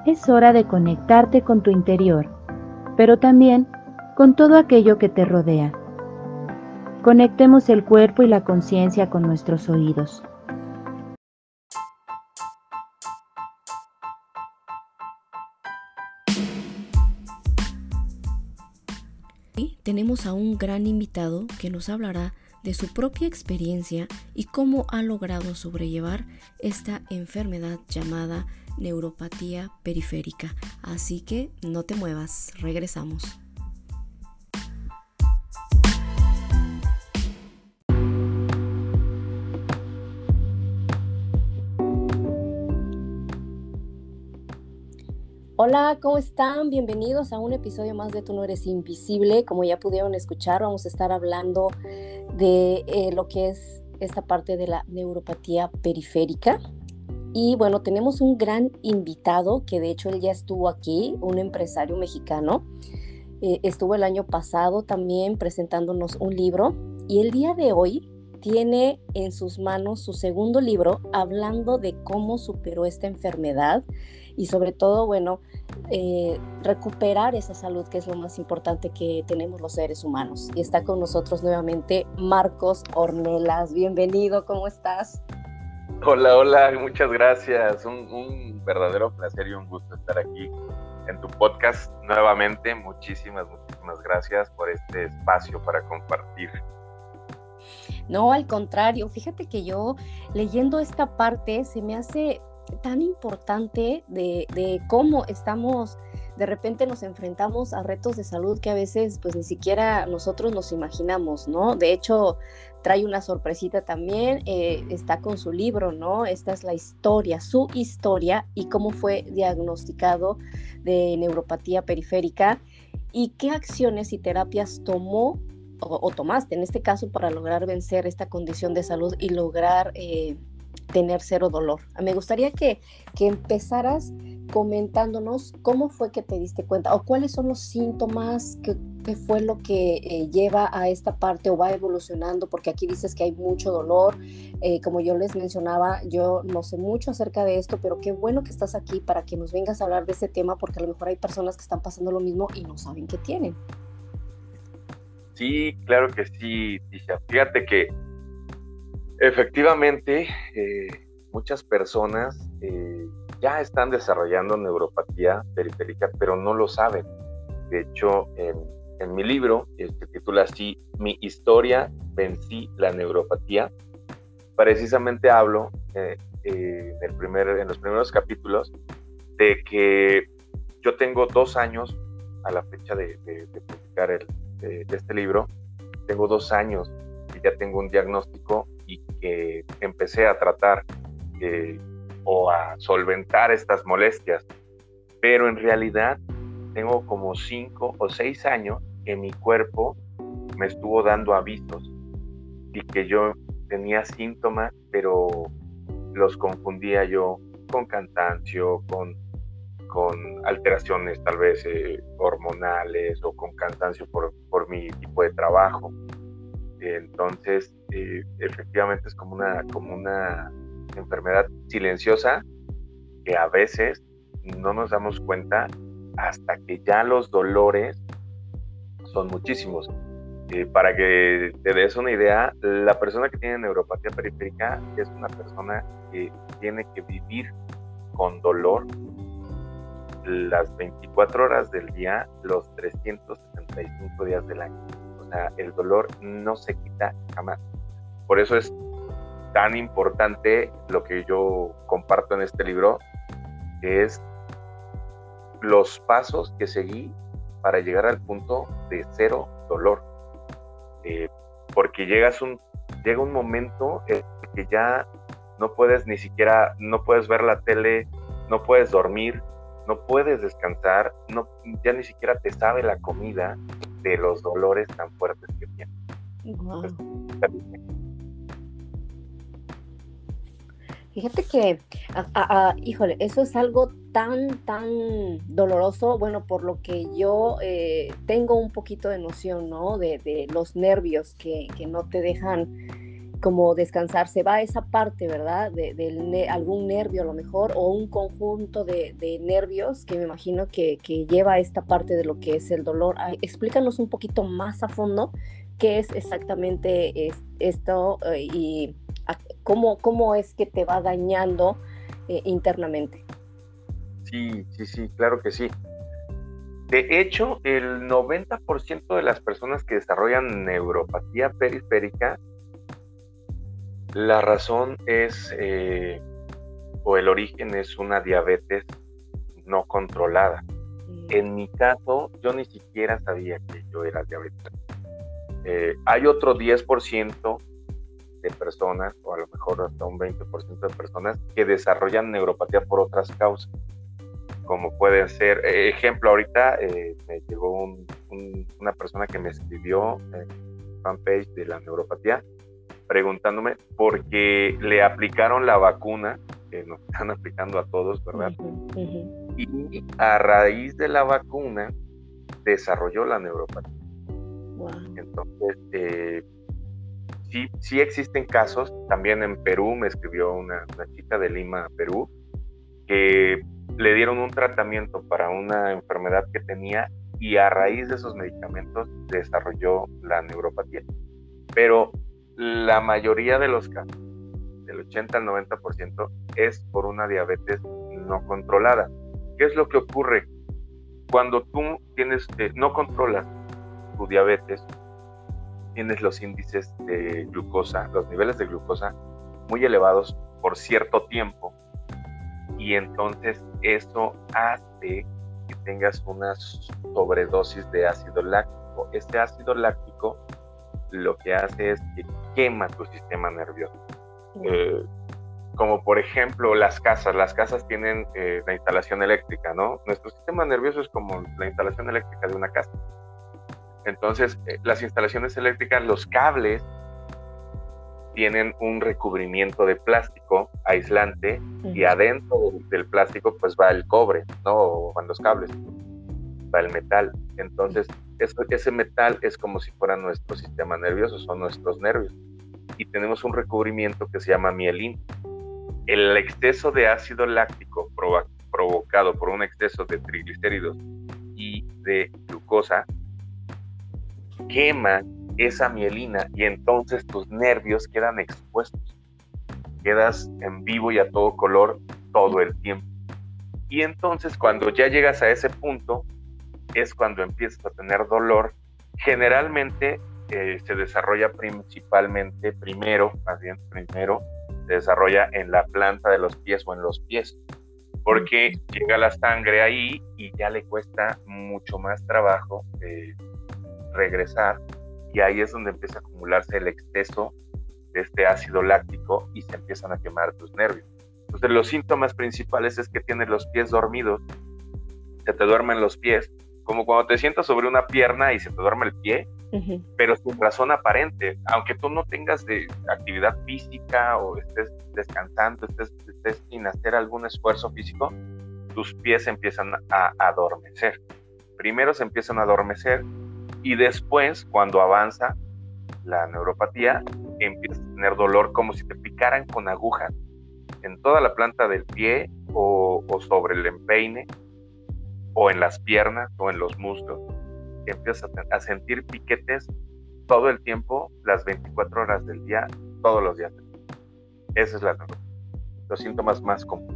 Es hora de conectarte con tu interior, pero también con todo aquello que te rodea. Conectemos el cuerpo y la conciencia con nuestros oídos. Hoy tenemos a un gran invitado que nos hablará de su propia experiencia y cómo ha logrado sobrellevar esta enfermedad llamada neuropatía periférica. Así que no te muevas, regresamos. Hola, ¿cómo están? Bienvenidos a un episodio más de Tú no eres invisible. Como ya pudieron escuchar, vamos a estar hablando de lo que es esta parte de la neuropatía periférica. Y bueno, tenemos un gran invitado que de hecho él ya estuvo aquí, un empresario mexicano. Estuvo el año pasado también presentándonos un libro y el día de hoy tiene en sus manos su segundo libro hablando de cómo superó esta enfermedad y sobre todo, bueno, recuperar esa salud, que es lo más importante que tenemos los seres humanos. Y está con nosotros nuevamente Marcos Ornelas. Bienvenido, ¿cómo estás? Hola, muchas gracias. Un verdadero placer y un gusto estar aquí en tu podcast nuevamente. Muchísimas gracias por este espacio para compartir. No, al contrario, fíjate que yo leyendo esta parte se me hace tan importante de cómo estamos, de repente nos enfrentamos a retos de salud que a veces pues ni siquiera nosotros nos imaginamos, ¿no? De hecho, trae una sorpresita también, está con su libro, ¿no? Esta es la historia, su historia y cómo fue diagnosticado de neuropatía periférica y qué acciones y terapias tomó o tomaste en este caso para lograr vencer esta condición de salud y lograr tener cero dolor. Me gustaría que empezaras comentándonos cómo fue que te diste cuenta o cuáles son los síntomas, qué fue lo que lleva a esta parte o va evolucionando, porque aquí dices que hay mucho dolor. Como yo les mencionaba, yo no sé mucho acerca de esto, pero qué bueno que estás aquí para que nos vengas a hablar de este tema, porque a lo mejor hay personas que están pasando lo mismo y no saben qué tienen. Sí, claro que sí, Tisha. Fíjate que efectivamente muchas personas ya están desarrollando neuropatía periférica, pero no lo saben. De hecho, en mi libro, que titula así, Mi historia, vencí la neuropatía, precisamente hablo en los primeros capítulos de que yo tengo 2 años a la fecha de publicar de este libro. Tengo 2 años y ya tengo un diagnóstico y que empecé a tratar o a solventar estas molestias, pero en realidad tengo como 5 o 6 años que mi cuerpo me estuvo dando avisos y que yo tenía síntomas, pero los confundía yo con cansancio, con alteraciones tal vez hormonales o con cansancio por mi tipo de trabajo. Entonces, efectivamente es como una enfermedad silenciosa que a veces no nos damos cuenta hasta que ya los dolores son muchísimos. Para que te des una idea, la persona que tiene neuropatía periférica es una persona que tiene que vivir con dolor las 24 horas del día, los 365 días del año. O sea, el dolor no se quita jamás. Por eso es tan importante lo que yo comparto en este libro, que es los pasos que seguí para llegar al punto de cero dolor. Porque llega un momento en que ya no puedes no puedes ver la tele, no puedes dormir, no puedes descansar, ya ni siquiera te sabe la comida de los dolores tan fuertes que tienes. Wow. Fíjate que, híjole, eso es algo tan doloroso, bueno, por lo que yo tengo un poquito de noción, ¿no? De los nervios que no te dejan como descansar, se va esa parte, ¿verdad? Algún nervio a lo mejor, o un conjunto de nervios que me imagino que lleva a esta parte de lo que es el dolor. Ay, explícanos un poquito más a fondo qué es exactamente esto y cómo es que te va dañando internamente. Sí, claro que sí. De hecho, el 90% de las personas que desarrollan neuropatía periférica, la razón es, o el origen es una diabetes no controlada. En mi caso, yo ni siquiera sabía que yo era diabético. Hay otro 10% de personas, o a lo mejor hasta un 20% de personas, que desarrollan neuropatía por otras causas, como pueden ser, ejemplo, ahorita me llegó una persona que me escribió en fanpage de la neuropatía, preguntándome porque le aplicaron la vacuna, que nos están aplicando a todos, ¿verdad? Y a raíz de la vacuna desarrolló la neuropatía. Wow. Entonces, sí existen casos. También en Perú me escribió una chica de Lima, Perú, que le dieron un tratamiento para una enfermedad que tenía y a raíz de esos medicamentos desarrolló la neuropatía. Pero la mayoría de los casos, del 80 al 90%, es por una diabetes no controlada. ¿Qué es lo que ocurre? Cuando tú no controlas tu diabetes, tienes los índices de glucosa, los niveles de glucosa muy elevados por cierto tiempo, y entonces eso hace que tengas una sobredosis de ácido láctico. Este ácido láctico lo que hace es que quema tu sistema nervioso. Como por ejemplo las casas tienen la instalación eléctrica, ¿no? Nuestro sistema nervioso es como la instalación eléctrica de una casa. Entonces, las instalaciones eléctricas, los cables tienen un recubrimiento de plástico aislante, y adentro del plástico pues va el cobre, ¿no? O van los cables, va el metal. Entonces, ese metal es como si fuera nuestro sistema nervioso, son nuestros nervios. Y tenemos un recubrimiento que se llama mielina. El exceso de ácido láctico provocado por un exceso de triglicéridos y de glucosa quema esa mielina, y entonces tus nervios quedan expuestos, quedas en vivo y a todo color todo el tiempo. Y entonces cuando ya llegas a ese punto es cuando empiezas a tener dolor. Generalmente se desarrolla primero se desarrolla en la planta de los pies o en los pies, porque llega la sangre ahí y ya le cuesta mucho más trabajo regresar, y ahí es donde empieza a acumularse el exceso de este ácido láctico y se empiezan a quemar tus nervios. Entonces los síntomas principales es que tienes los pies dormidos, se te duermen los pies, como cuando te sientas sobre una pierna y se te duerme el pie, pero sin razón aparente, aunque tú no tengas de actividad física o estés descansando, estés sin hacer algún esfuerzo físico, tus pies empiezan a adormecer. Primero se empiezan a adormecer, y después, cuando avanza la neuropatía, empiezas a tener dolor como si te picaran con agujas en toda la planta del pie, o sobre el empeine, o en las piernas, o en los muslos. Empiezas a sentir piquetes todo el tiempo, las 24 horas del día, todos los días. Esa es los síntomas más comunes.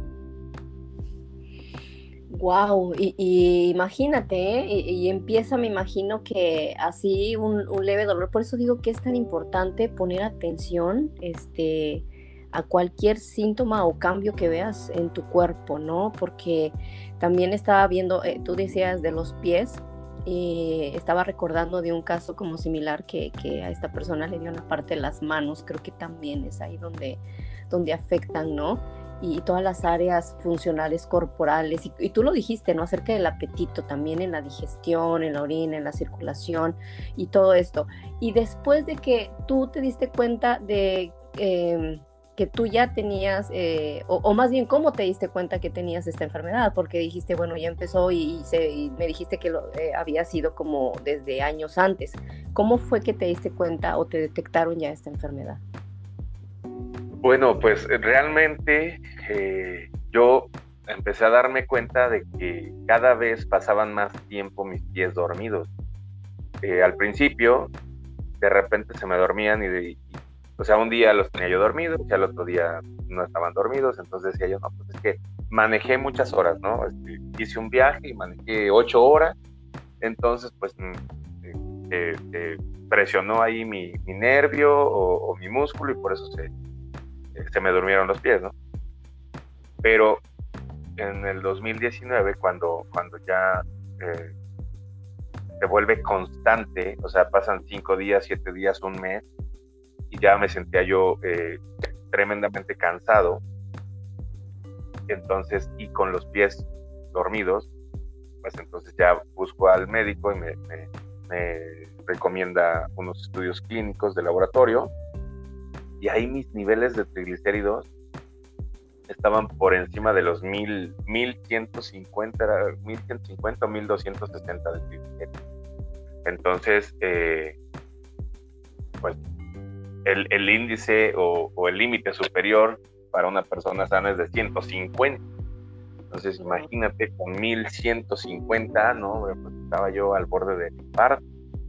Wow, y imagínate, y empieza, me imagino que así un leve dolor. Por eso digo que es tan importante poner atención a cualquier síntoma o cambio que veas en tu cuerpo, ¿no? Porque también estaba viendo, tú decías de los pies, y estaba recordando de un caso como similar que a esta persona le dio una parte de las manos. Creo que también es ahí donde afectan, ¿no? Y todas las áreas funcionales corporales, y tú lo dijiste, ¿no? Acerca del apetito, también en la digestión, en la orina, en la circulación y todo esto. Y después de que tú te diste cuenta de que tú ya tenías, o más bien, ¿cómo te diste cuenta que tenías esta enfermedad? Porque dijiste, bueno, ya empezó y me dijiste que había sido como desde años antes. ¿Cómo fue que te diste cuenta o te detectaron ya esta enfermedad? Bueno, pues realmente yo empecé a darme cuenta de que cada vez pasaban más tiempo mis pies dormidos. Al principio, de repente se me dormían o sea, un día los tenía yo dormidos y al otro día no estaban dormidos, entonces decía yo, no, pues es que manejé muchas horas, ¿no? Hice un viaje y manejé 8 horas, entonces pues presionó ahí mi nervio o mi músculo y por eso se me durmieron los pies, ¿no? Pero en el 2019, cuando ya se vuelve constante, o sea, pasan 5 días, 7 días, un mes, y ya me sentía yo tremendamente cansado, entonces, y con los pies dormidos, pues entonces ya busco al médico y me recomienda unos estudios clínicos de laboratorio, y ahí mis niveles de triglicéridos estaban por encima de los 1150 o 1260 de triglicéridos. Entonces, pues el índice o el límite superior para una persona sana es de 150. Entonces, imagínate, con 1150, ¿no? Pues estaba yo al borde del infarto.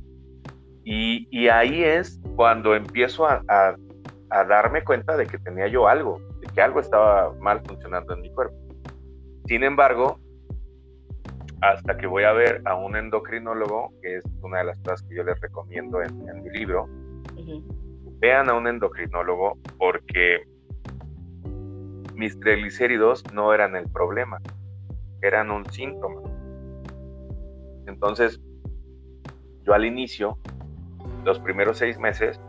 Y ahí es cuando empiezo a darme cuenta de que tenía yo algo, de que algo estaba mal funcionando en mi cuerpo. Sin embargo, hasta que voy a ver a un endocrinólogo, que es una de las cosas que yo les recomiendo en mi libro, vean a un endocrinólogo porque mis triglicéridos no eran el problema, eran un síntoma. Entonces, yo al inicio, los primeros 6 meses,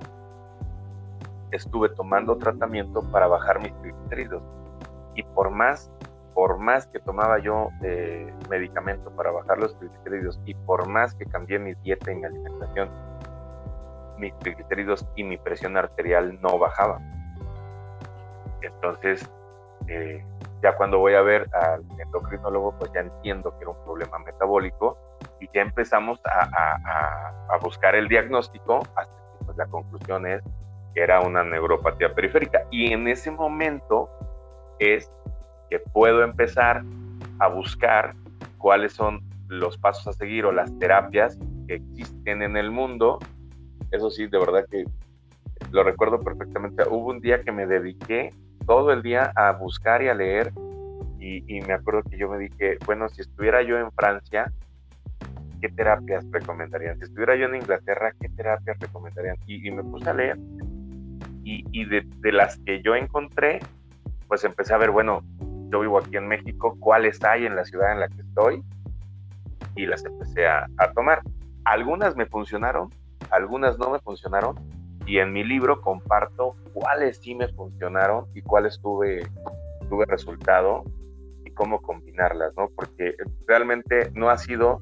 estuve tomando tratamiento para bajar mis triglicéridos. Y por más que tomaba yo medicamento para bajar los triglicéridos y por más que cambié mi dieta y mi alimentación, mis triglicéridos y mi presión arterial no bajaban. Entonces, ya cuando voy a ver al endocrinólogo, pues ya entiendo que era un problema metabólico y ya empezamos a buscar el diagnóstico hasta que pues, la conclusión es que era una neuropatía periférica. Y en ese momento es que puedo empezar a buscar cuáles son los pasos a seguir o las terapias que existen en el mundo. Eso sí, de verdad que lo recuerdo perfectamente. Hubo un día que me dediqué todo el día a buscar y a leer y me acuerdo que yo me dije, bueno, si estuviera yo en Francia, ¿qué terapias recomendarían? Si estuviera yo en Inglaterra, ¿qué terapias recomendarían? Y me puse a leer y de las que yo encontré, pues empecé a ver, bueno, yo vivo aquí en México, ¿cuáles hay en la ciudad en la que estoy? Y las empecé a tomar. Algunas me funcionaron, algunas no me funcionaron, y en mi libro comparto cuáles sí me funcionaron y cuáles tuve resultado y cómo combinarlas, ¿no? Porque realmente no ha sido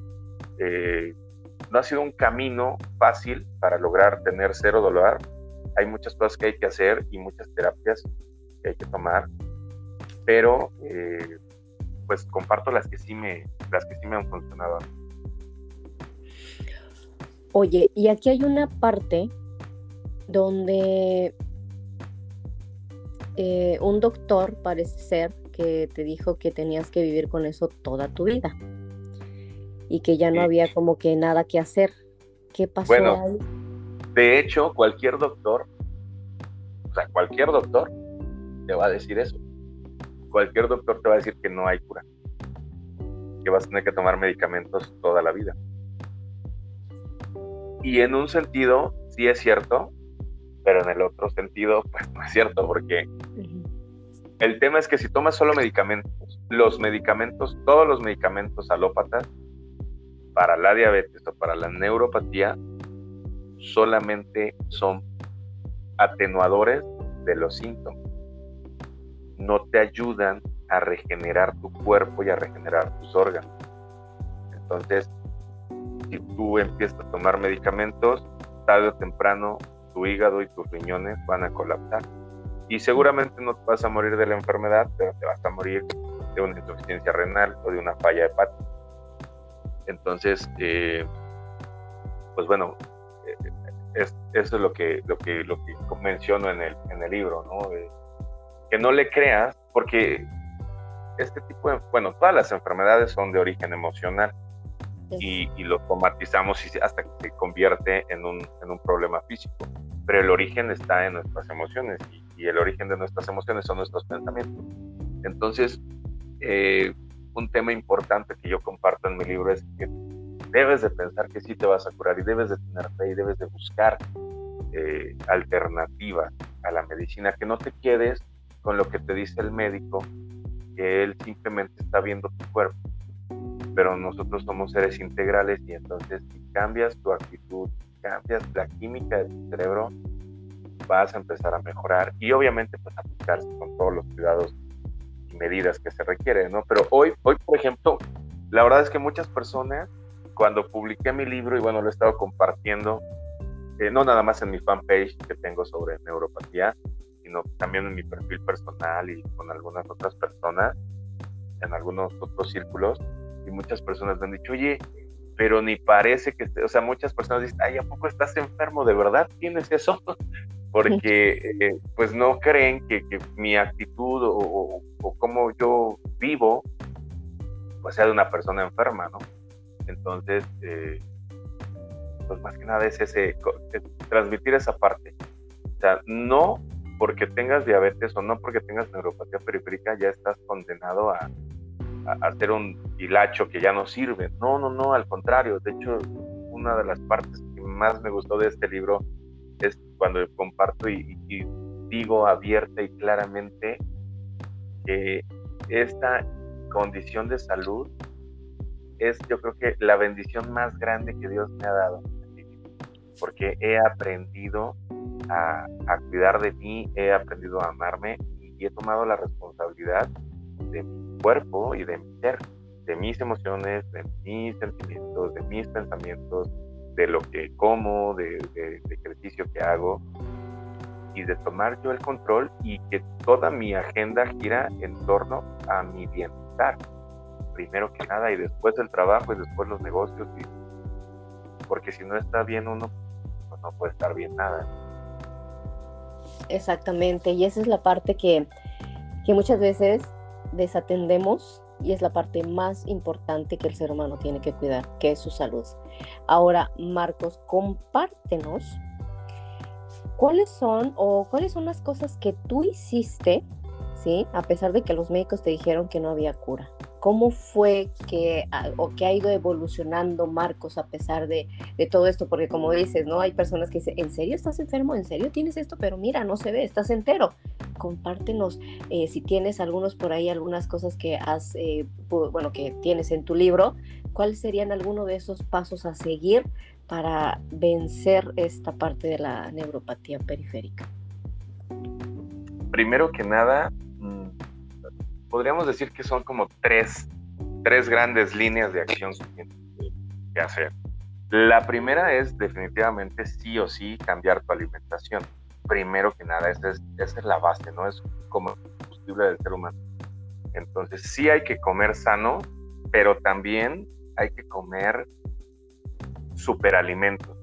un camino fácil para lograr tener cero dolor. Hay muchas cosas que hay que hacer y muchas terapias que hay que tomar, pero pues comparto las que sí me han funcionado. Oye, y aquí hay una parte donde un doctor parece ser que te dijo que tenías que vivir con eso toda tu vida y que ya no había como que nada que hacer. ¿Qué pasó bueno, ahí? De hecho, cualquier doctor te va a decir eso. Cualquier doctor te va a decir que no hay cura, que vas a tener que tomar medicamentos toda la vida. Y en un sentido sí es cierto, pero en el otro sentido pues no es cierto, porque el tema es que si tomas solo medicamentos, todos los medicamentos alópatas para la diabetes o para la neuropatía solamente son atenuadores de los síntomas, no te ayudan a regenerar tu cuerpo y a regenerar tus órganos. Entonces, si tú empiezas a tomar medicamentos, tarde o temprano tu hígado y tus riñones van a colapsar. Y seguramente no te vas a morir de la enfermedad, pero te vas a morir de una insuficiencia renal o de una falla hepática. Entonces, pues bueno, eso es lo que menciono en en el libro, ¿no? Que no le creas, porque todas las enfermedades son de origen emocional y lo somatizamos hasta que se convierte en un problema físico, pero el origen está en nuestras emociones y el origen de nuestras emociones son nuestros pensamientos. Entonces, un tema importante que yo comparto en mi libro es que debes de pensar que sí te vas a curar y debes de tener fe y debes de buscar alternativas a la medicina, que no te quedes con lo que te dice el médico, que él simplemente está viendo tu cuerpo, pero nosotros somos seres integrales y entonces si cambias tu actitud, cambias la química de tu cerebro, vas a empezar a mejorar y obviamente pues aplicarse con todos los cuidados y medidas que se requieren, ¿no? Pero hoy por ejemplo, la verdad es que muchas personas, cuando publiqué mi libro y bueno, lo he estado compartiendo, no nada más en mi fanpage que tengo sobre neuropatía, sino también en mi perfil personal y con algunas otras personas, en algunos otros círculos, y muchas personas me han dicho, oye, pero ni parece que, o sea, muchas personas dicen, ay, ¿a poco estás enfermo? ¿De verdad tienes eso? Porque pues no creen que mi actitud o cómo yo vivo, pues sea de una persona enferma, ¿no? Entonces, pues más que nada es transmitir esa parte. O sea, no porque tengas diabetes o no porque tengas neuropatía periférica ya estás condenado a ser un hilacho que ya no sirve. No, al contrario. De hecho, una de las partes que más me gustó de este libro es cuando comparto y digo abierta y claramente que esta condición de salud es, yo creo que la bendición más grande que Dios me ha dado, porque he aprendido a cuidar de mí, he aprendido a amarme y he tomado la responsabilidad de mi cuerpo y de mi ser, de mis emociones, de mis sentimientos, de mis pensamientos, de lo que como, de ejercicio que hago y de tomar yo el control y que toda mi agenda gira en torno a mi bienestar, primero que nada y después el trabajo y después los negocios, porque si no está bien uno, pues no puede estar bien nada. Exactamente, y esa es la parte que muchas veces desatendemos y es la parte más importante que el ser humano tiene que cuidar, que es su salud. Ahora, Marcos, compártenos cuáles son las cosas que tú hiciste, ¿sí? A pesar de que los médicos te dijeron que no había cura. ¿Cómo fue que ha ido evolucionando Marcos a pesar de todo esto? Porque como dices, ¿no? Hay personas que dicen, ¿en serio estás enfermo? ¿En serio tienes esto? Pero mira, no se ve, estás entero. Compártenos si tienes algunas cosas que que tienes en tu libro, ¿cuáles serían algunos de esos pasos a seguir para vencer esta parte de la neuropatía periférica? Primero que nada, podríamos decir que son como tres grandes líneas de acción que tienes que hacer. La primera es definitivamente sí o sí cambiar tu alimentación. Primero que nada, esa es la base, ¿no? Es como el combustible del ser humano. Entonces sí hay que comer sano, pero también hay que comer superalimentos.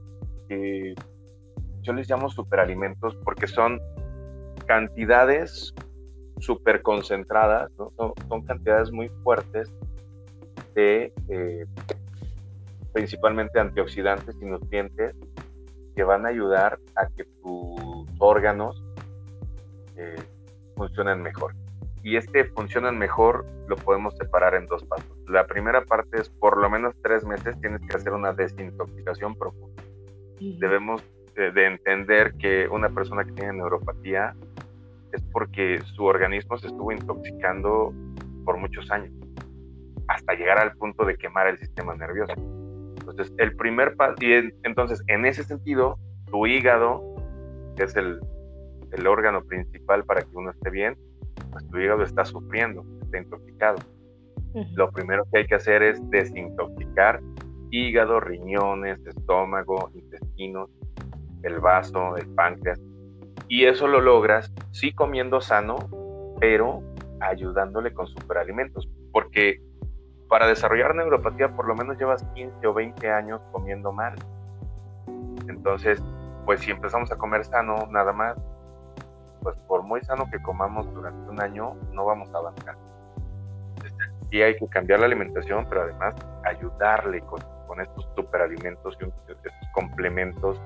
Yo les llamo superalimentos porque son cantidades súper concentradas, ¿no? Son cantidades muy fuertes de principalmente antioxidantes y nutrientes que van a ayudar a que tus órganos funcionen mejor. Y funcionan mejor lo podemos separar en dos pasos. La primera parte es por lo menos 3 meses tienes que hacer una desintoxicación profunda. Debemos de entender que una persona que tiene neuropatía es porque su organismo se estuvo intoxicando por muchos años, hasta llegar al punto de quemar el sistema nervioso. Entonces, el primer paso, entonces, en ese sentido, tu hígado, que es el órgano principal para que uno esté bien, pues tu hígado está sufriendo, está intoxicado. Lo primero que hay que hacer es desintoxicar hígado, riñones, estómago, intestinos, el vaso, el páncreas. Y eso lo logras sí comiendo sano, pero ayudándole con superalimentos, porque para desarrollar neuropatía por lo menos llevas 15 o 20 años comiendo mal. Entonces, pues si empezamos a comer sano nada más, pues por muy sano que comamos durante un año, no vamos a avanzar. Sí hay que cambiar la alimentación, pero además ayudarle con estos superalimentos y estos complementos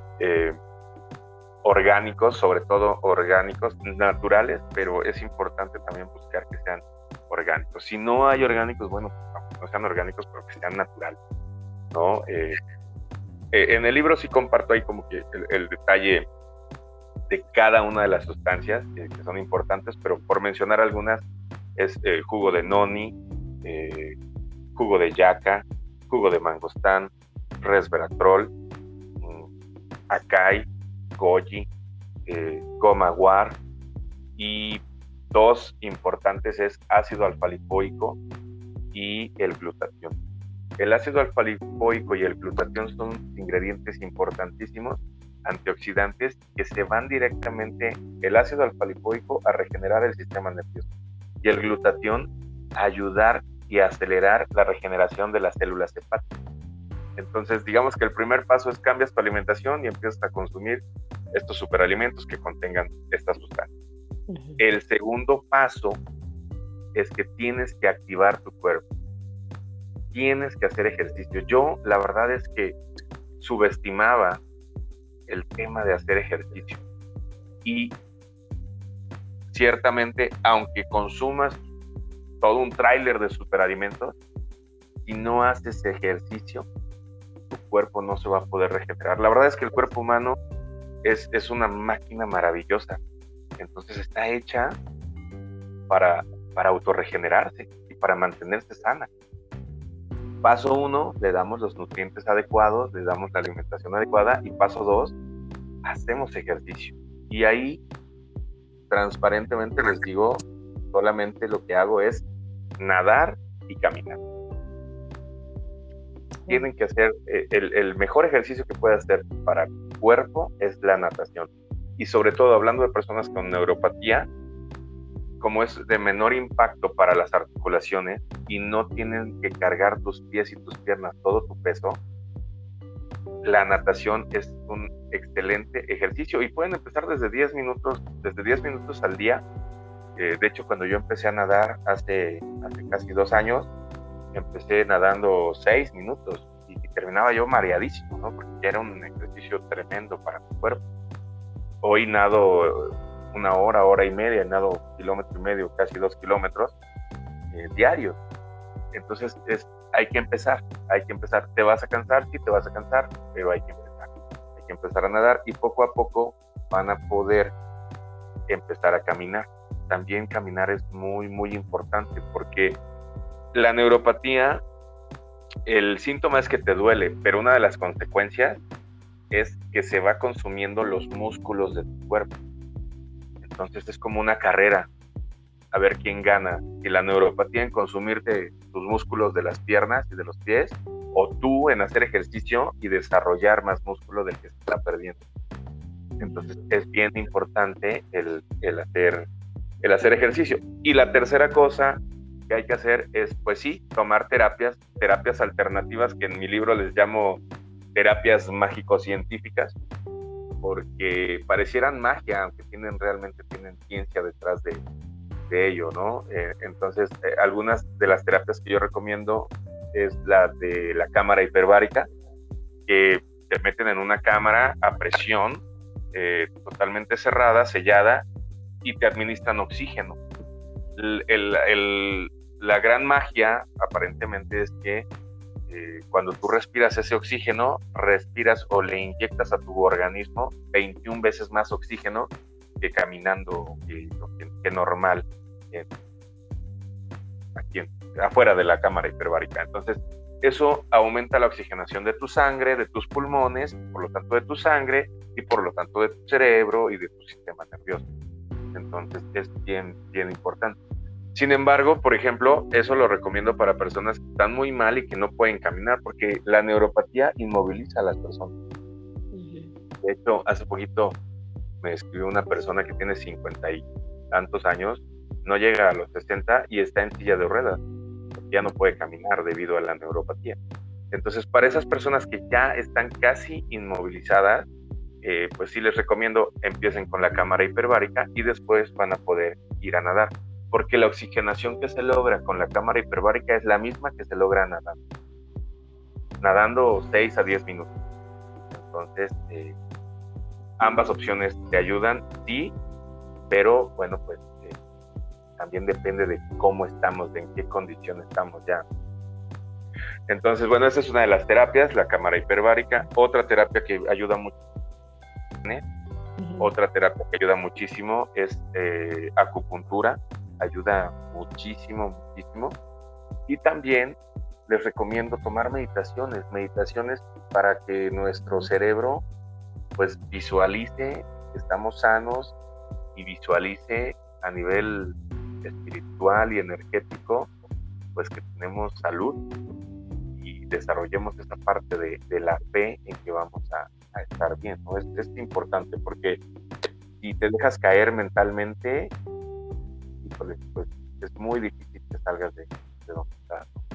orgánicos, sobre todo orgánicos, naturales, pero es importante también buscar que sean orgánicos. Si no hay orgánicos, bueno, no sean orgánicos, pero que sean naturales, ¿no? En el libro sí comparto ahí como que el detalle de cada una de las sustancias que son importantes, pero por mencionar algunas, es jugo de noni, jugo de yaca, jugo de mangostán, resveratrol, acai, goji, goma guar, y dos importantes es ácido alfa-lipoico y el glutatión. El ácido alfa-lipoico y el glutatión son ingredientes importantísimos, antioxidantes, que se van directamente, el ácido alfa-lipoico, a regenerar el sistema nervioso, y el glutatión a ayudar y a acelerar la regeneración de las células hepáticas. Entonces, digamos que el primer paso es cambias tu alimentación y empiezas a consumir estos superalimentos que contengan estas sustancias. Uh-huh. El segundo paso es que tienes que activar tu cuerpo. Tienes que hacer ejercicio. Yo, la verdad es que subestimaba el tema de hacer ejercicio. Y ciertamente, aunque consumas todo un tráiler de superalimentos, si no haces ejercicio, tu cuerpo no se va a poder regenerar. La verdad es que el cuerpo humano es una máquina maravillosa. Entonces está hecha para autorregenerarse y para mantenerse sana. Paso 1, le damos los nutrientes adecuados, le damos la alimentación adecuada, y paso 2, hacemos ejercicio. Y ahí, transparentemente les digo, solamente lo que hago es nadar y caminar. Tienen que hacer, el mejor ejercicio que puede hacer para el cuerpo es la natación. Y sobre todo, hablando de personas con neuropatía, como es de menor impacto para las articulaciones y no tienen que cargar tus pies y tus piernas todo tu peso, la natación es un excelente ejercicio, y pueden empezar desde 10 minutos al día. De hecho, cuando yo empecé a nadar hace casi 2 años, empecé nadando 6 minutos y terminaba yo mareadísimo, ¿no? Porque ya era un ejercicio tremendo para mi cuerpo. Hoy nado 1 hora, hora y media, nado 1,5 kilómetros, casi 2 kilómetros diarios. Entonces hay que empezar. ¿Te vas a cansar? Sí, te vas a cansar, pero hay que empezar a nadar, y poco a poco van a poder empezar a caminar. También caminar es muy, muy importante, porque la neuropatía, el síntoma es que te duele, pero una de las consecuencias es que se va consumiendo los músculos de tu cuerpo. Entonces es como una carrera, a ver quién gana, si la neuropatía en consumirte tus músculos de las piernas y de los pies, o tú en hacer ejercicio y desarrollar más músculo del que se está perdiendo. Entonces es bien importante el hacer ejercicio. Y la tercera cosa que hay que hacer es, pues sí, tomar terapias alternativas, que en mi libro les llamo terapias mágico-científicas, porque parecieran magia, aunque realmente tienen ciencia detrás de ello, ¿no? Entonces, algunas de las terapias que yo recomiendo es la de la cámara hiperbárica, que te meten en una cámara a presión, totalmente cerrada, sellada, y te administran oxígeno. La gran magia, aparentemente, es que cuando tú respiras ese oxígeno, respiras o le inyectas a tu organismo 21 veces más oxígeno que caminando que normal afuera de la cámara hiperbárica. Entonces, eso aumenta la oxigenación de tu sangre, de tus pulmones, por lo tanto de tu sangre, y por lo tanto de tu cerebro y de tu sistema nervioso. Entonces, es bien, bien importante. Sin embargo, por ejemplo, eso lo recomiendo para personas que están muy mal y que no pueden caminar, porque la neuropatía inmoviliza a las personas. De hecho, hace poquito me escribió una persona que tiene 50 y tantos años, no llega a los 60 y está en silla de ruedas. Ya no puede caminar debido a la neuropatía. Entonces, para esas personas que ya están casi inmovilizadas, pues sí les recomiendo empiecen con la cámara hiperbárica y después van a poder ir a nadar, porque la oxigenación que se logra con la cámara hiperbárica es la misma que se logra nadando 6 a 10 minutos. Entonces, ambas opciones te ayudan, sí, pero bueno, pues también depende de cómo estamos, de en qué condición estamos ya. Entonces, bueno, esa es una de las terapias, la cámara hiperbárica. Otra terapia que ayuda mucho, otra terapia que ayuda muchísimo es acupuntura, ayuda muchísimo. Y también les recomiendo tomar meditaciones para que nuestro cerebro pues visualice que estamos sanos y visualice a nivel espiritual y energético pues que tenemos salud y desarrollemos esa parte de la fe en que vamos a estar bien, ¿no? Es importante porque si te dejas caer mentalmente, híjole, pues es muy difícil que salgas de donde estás, ¿no?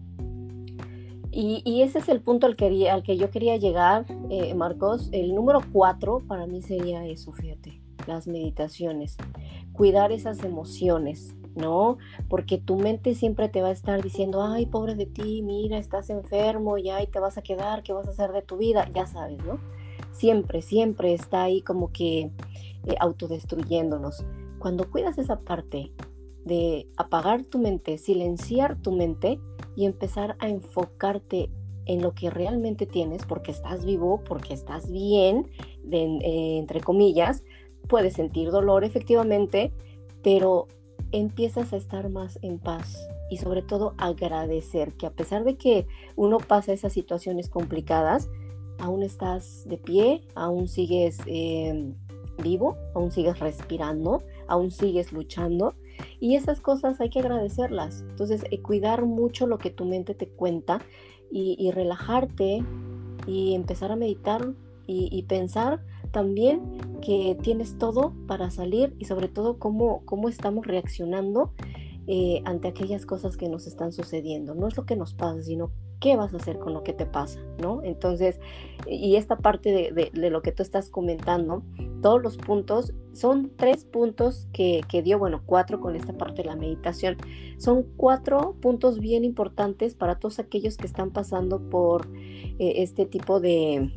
Y ese es el punto al que yo quería llegar, Marcos. El número 4 para mí sería eso, fíjate, las meditaciones. Cuidar esas emociones, ¿no? Porque tu mente siempre te va a estar diciendo, ay, pobre de ti, mira, estás enfermo, ya ahí te vas a quedar, ¿qué vas a hacer de tu vida? Ya sabes, ¿no? Siempre está ahí como que autodestruyéndonos. Cuando cuidas esa parte de apagar tu mente, silenciar tu mente y empezar a enfocarte en lo que realmente tienes, porque estás vivo, porque estás bien, entre comillas, puedes sentir dolor efectivamente, pero empiezas a estar más en paz y sobre todo agradecer que a pesar de que uno pasa esas situaciones complicadas, aún estás de pie, aún sigues vivo, aún sigues respirando, aún sigues luchando, y esas cosas hay que agradecerlas. Entonces, cuidar mucho lo que tu mente te cuenta y relajarte y empezar a meditar y pensar también que tienes todo para salir y sobre todo cómo estamos reaccionando ante aquellas cosas que nos están sucediendo. No es lo que nos pasa, sino qué vas a hacer con lo que te pasa, ¿no? Entonces, y esta parte de lo que tú estás comentando, todos los puntos, son 3 puntos que dio, bueno, 4 con esta parte de la meditación. Son 4 puntos bien importantes para todos aquellos que están pasando por este tipo de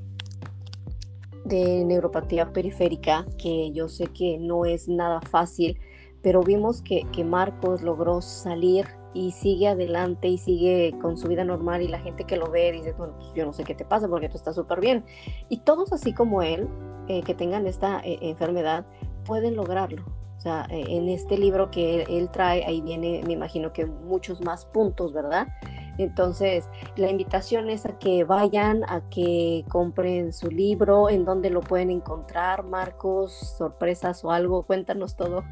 neuropatía periférica, que yo sé que no es nada fácil, pero vimos que Marcos logró salir y sigue adelante y sigue con su vida normal, y la gente que lo ve dice, bueno, pues yo no sé qué te pasa porque tú estás súper bien. Y todos así como él, que tengan esta enfermedad, pueden lograrlo. O sea, en este libro que él trae, ahí viene, me imagino que muchos más puntos, ¿verdad? Entonces, la invitación es a que vayan, a que compren su libro. ¿En dónde lo pueden encontrar, Marcos? ¿Sorpresas o algo? Cuéntanos todo.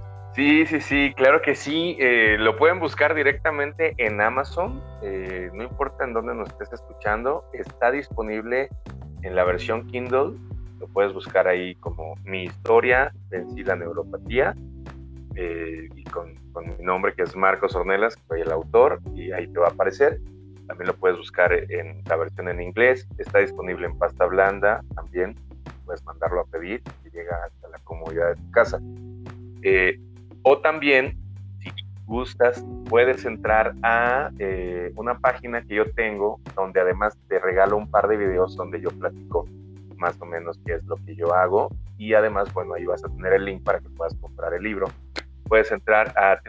Sí, claro que sí. Lo pueden buscar directamente en Amazon. No importa en dónde nos estés escuchando, está disponible en la versión Kindle. Lo puedes buscar ahí como Mi historia, vencí la neuropatía, y con mi nombre, que es Marcos Ornelas, que soy el autor, y ahí te va a aparecer. También lo puedes buscar en la versión en inglés. Está disponible en pasta blanda también. Puedes mandarlo a pedir y llega hasta la comodidad de tu casa. O también, si gustas, puedes entrar a una página que yo tengo, donde además te regalo un par de videos donde yo platico más o menos qué es lo que yo hago, y además, bueno, ahí vas a tener el link para que puedas comprar el libro. Puedes entrar a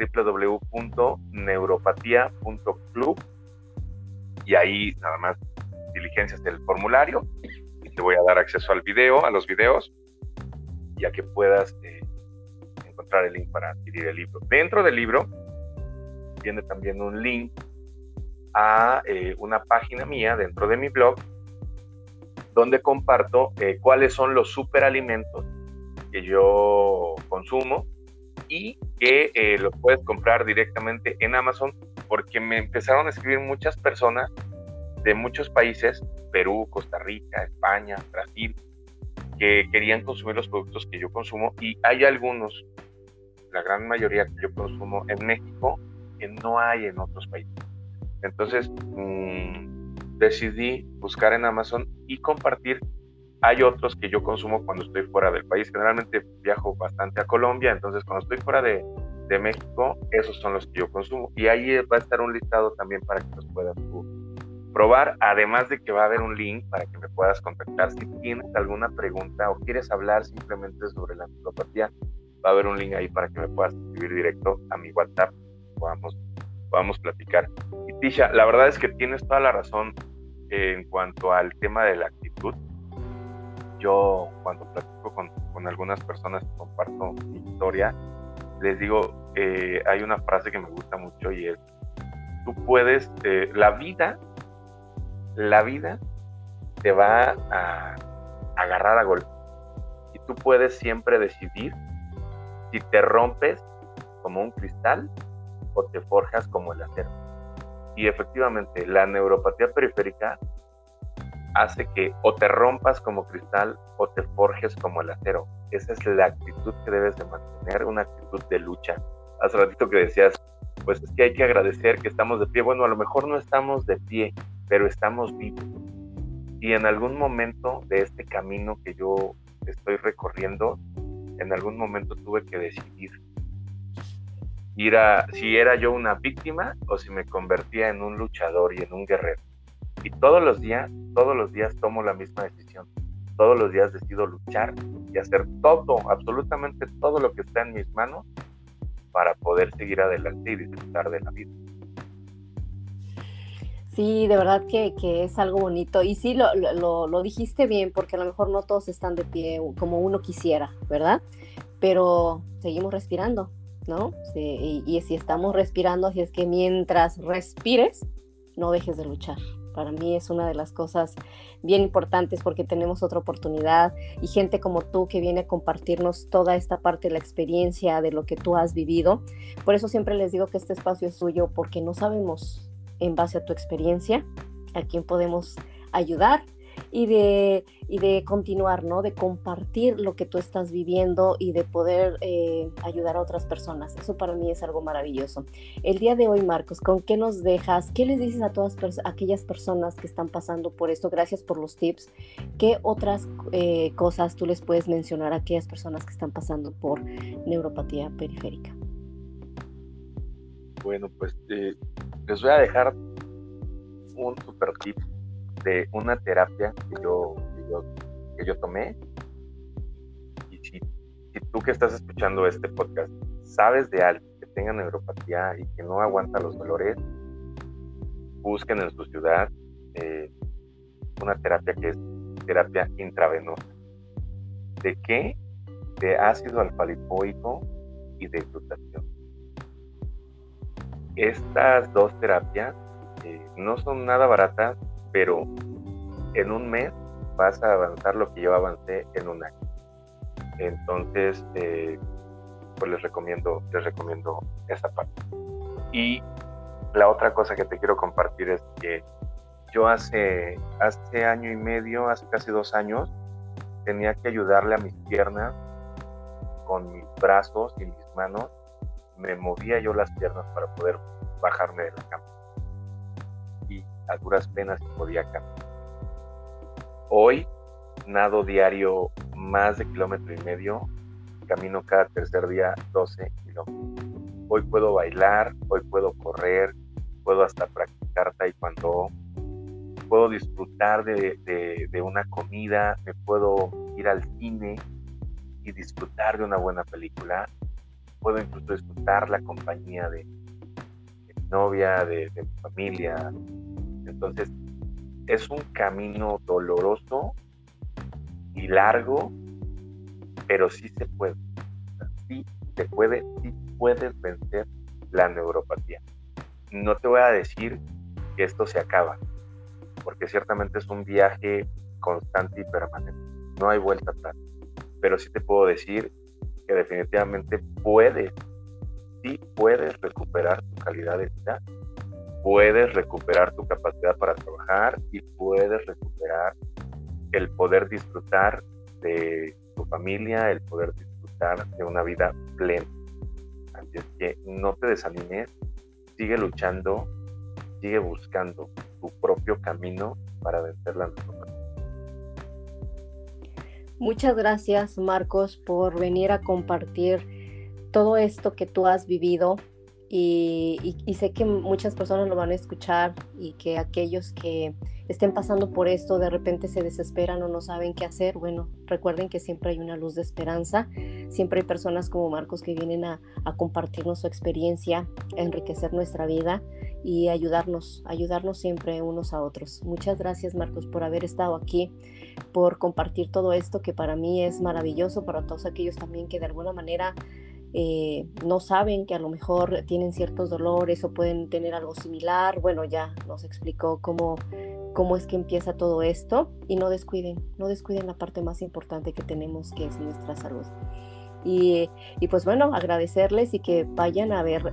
www.neuropatia.club y ahí nada más diligencias del formulario y te voy a dar acceso al video, a los videos, ya que puedas encontrar el link para adquirir el libro. Dentro del libro viene también un link a una página mía dentro de mi blog, donde comparto cuáles son los superalimentos que yo consumo y que los puedes comprar directamente en Amazon, porque me empezaron a escribir muchas personas de muchos países, Perú, Costa Rica, España, Brasil, que querían consumir los productos que yo consumo, y hay algunos, la gran mayoría que yo consumo en México, que no hay en otros países. Entonces decidí buscar en Amazon y compartir Hay otros que yo consumo cuando estoy fuera del país. Generalmente viajo bastante a Colombia, entonces cuando estoy fuera de México, esos son los que yo consumo. Y ahí va a estar un listado también para que los puedas tú probar, además de que va a haber un link para que me puedas contactar si tienes alguna pregunta o quieres hablar simplemente sobre la naturopatía. Va a haber un link ahí para que me puedas escribir directo a mi WhatsApp, podamos platicar. Y Tisha, la verdad es que tienes toda la razón en cuanto al tema de la actitud. Yo cuando platico con algunas personas, comparto mi historia, les digo, hay una frase que me gusta mucho y es, tú puedes, la vida te va a agarrar a golpe y tú puedes siempre decidir si te rompes como un cristal o te forjas como el acero. Y efectivamente, la neuropatía periférica hace que o te rompas como cristal o te forjes como el acero. Esa es la actitud que debes de mantener, una actitud de lucha. Hace ratito que decías, pues es que hay que agradecer que estamos de pie. Bueno, a lo mejor no estamos de pie, pero estamos vivos. Y en algún momento de este camino que yo estoy recorriendo, en algún momento tuve que decidir si era yo una víctima o si me convertía en un luchador y en un guerrero. Y todos los días tomo la misma decisión. Todos los días decido luchar y hacer todo, absolutamente todo lo que está en mis manos para poder seguir adelante y disfrutar de la vida. Sí, de verdad que es algo bonito. Y sí, lo dijiste bien, porque a lo mejor no todos están de pie como uno quisiera, ¿verdad? Pero seguimos respirando, ¿no? Sí, y si estamos respirando, así es que mientras respires, no dejes de luchar. Para mí es una de las cosas bien importantes porque tenemos otra oportunidad y gente como tú que viene a compartirnos toda esta parte de la experiencia de lo que tú has vivido. Por eso siempre les digo que este espacio es suyo, porque no sabemos, en base a tu experiencia, a quién podemos ayudar y de continuar, ¿no? De compartir lo que tú estás viviendo y de poder ayudar a otras personas. Eso para mí es algo maravilloso. El día de hoy, Marcos, ¿con qué nos dejas? ¿Qué les dices a todas aquellas personas que están pasando por esto? Gracias por los tips. ¿Qué otras cosas tú les puedes mencionar a aquellas personas que están pasando por neuropatía periférica? Bueno, pues les voy a dejar un super tip de una terapia que yo tomé. Y si tú que estás escuchando este podcast sabes de alguien que tenga neuropatía y que no aguanta los dolores, busquen en su ciudad una terapia que es terapia intravenosa. ¿De qué? De ácido alfa-lipoico y de glutatión. Estas dos terapias no son nada baratas, pero en un mes vas a avanzar lo que yo avancé en un año. Entonces, pues les recomiendo esa parte. Y la otra cosa que te quiero compartir es que yo hace año y medio, hace casi 2 años, tenía que ayudarle a mis piernas con mis brazos y mis manos. Me movía yo las piernas para poder bajarme de la cama. Y a duras penas podía caminar. Hoy nado diario más de 1,5 km, camino cada tercer día 12 kilómetros. Hoy puedo bailar, hoy puedo correr, puedo hasta practicar taekwondo, puedo disfrutar de una comida, me puedo ir al cine y disfrutar de una buena película, puedo incluso disfrutar la compañía de mi novia, de mi familia. Entonces, es un camino doloroso y largo, pero sí se puede. Sí se puede, sí puedes vencer la neuropatía. No te voy a decir que esto se acaba, porque ciertamente es un viaje constante y permanente. No hay vuelta atrás. Pero sí te puedo decir que definitivamente sí puedes recuperar tu calidad de vida, puedes recuperar tu capacidad para trabajar y puedes recuperar el poder disfrutar de tu familia, el poder disfrutar de una vida plena. Así es que no te desanimes, sigue luchando, sigue buscando tu propio camino para vencer la neuropatía. Muchas gracias, Marcos, por venir a compartir todo esto que tú has vivido y sé que muchas personas lo van a escuchar y que aquellos que estén pasando por esto de repente se desesperan o no saben qué hacer. Bueno, recuerden que siempre hay una luz de esperanza, siempre hay personas como Marcos que vienen a compartirnos su experiencia, a enriquecer nuestra vida y ayudarnos siempre unos a otros. Muchas gracias, Marcos, por haber estado aquí, por compartir todo esto que para mí es maravilloso, para todos aquellos también que de alguna manera no saben, que a lo mejor tienen ciertos dolores o pueden tener algo similar. Bueno, ya nos explicó cómo es que empieza todo esto, y no descuiden la parte más importante que tenemos, que es nuestra salud. Y pues bueno, agradecerles y que vayan a ver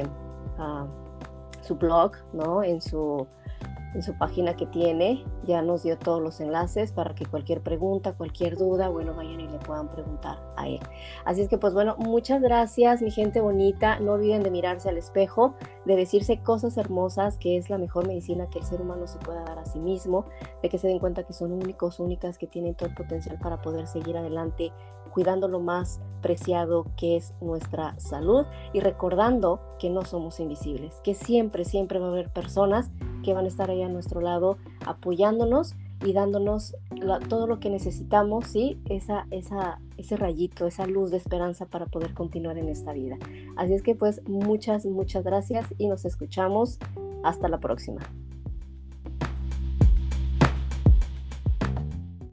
su blog, ¿no? En su página que tiene, ya nos dio todos los enlaces para que cualquier pregunta, cualquier duda, bueno, vayan y le puedan preguntar a él. Así es que pues bueno, muchas gracias, mi gente bonita. No olviden de mirarse al espejo, de decirse cosas hermosas, que es la mejor medicina que el ser humano se pueda dar a sí mismo, de que se den cuenta que son únicas, que tienen todo el potencial para poder seguir adelante, cuidando lo más preciado que es nuestra salud, y recordando que no somos invisibles, que siempre va a haber personas que van a estar ahí a nuestro lado apoyándonos y dándonos todo lo que necesitamos, ¿sí? Ese rayito, esa luz de esperanza para poder continuar en esta vida. Así es que pues muchas gracias y nos escuchamos. Hasta la próxima.